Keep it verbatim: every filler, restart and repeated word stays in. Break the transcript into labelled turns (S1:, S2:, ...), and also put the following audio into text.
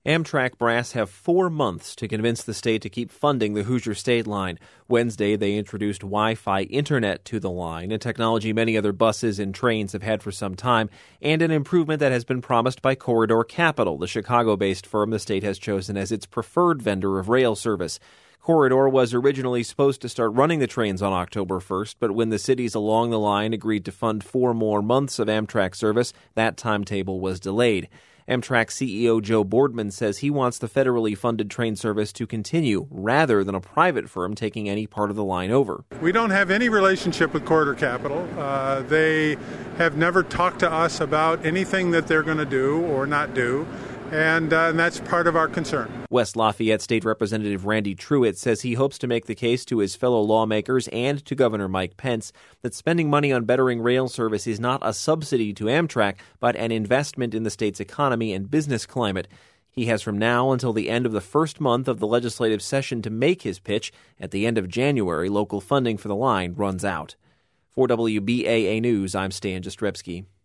S1: Amtrak brass have four months to convince the state to keep funding the Hoosier State Line. Wednesday, they introduced Wi-Fi internet to the line, a technology many other buses and trains have had for some time, and an improvement that has been promised by Corridor Capital, the Chicago-based firm the state has chosen as its preferred vendor of rail service. Corridor was originally supposed to start running the trains on October first, but when the cities along the line agreed to fund four more months of Amtrak service, that timetable was delayed. Amtrak C E O Joe Boardman says he wants the federally funded train service to continue rather than a private firm taking any part of the line over.
S2: We don't have any relationship with Corridor Capital. Uh, they have never talked to us about anything that they're going to do or not do. And, uh, and that's part of our concern.
S1: West Lafayette State Representative Randy Truitt says he hopes to make the case to his fellow lawmakers and to Governor Mike Pence that spending money on bettering rail service is not a subsidy to Amtrak, but an investment in the state's economy and business climate. He has from now until the end of the first month of the legislative session to make his pitch. At the end of January, local funding for the line runs out. For W B A A News, I'm Stan Jastrzebski.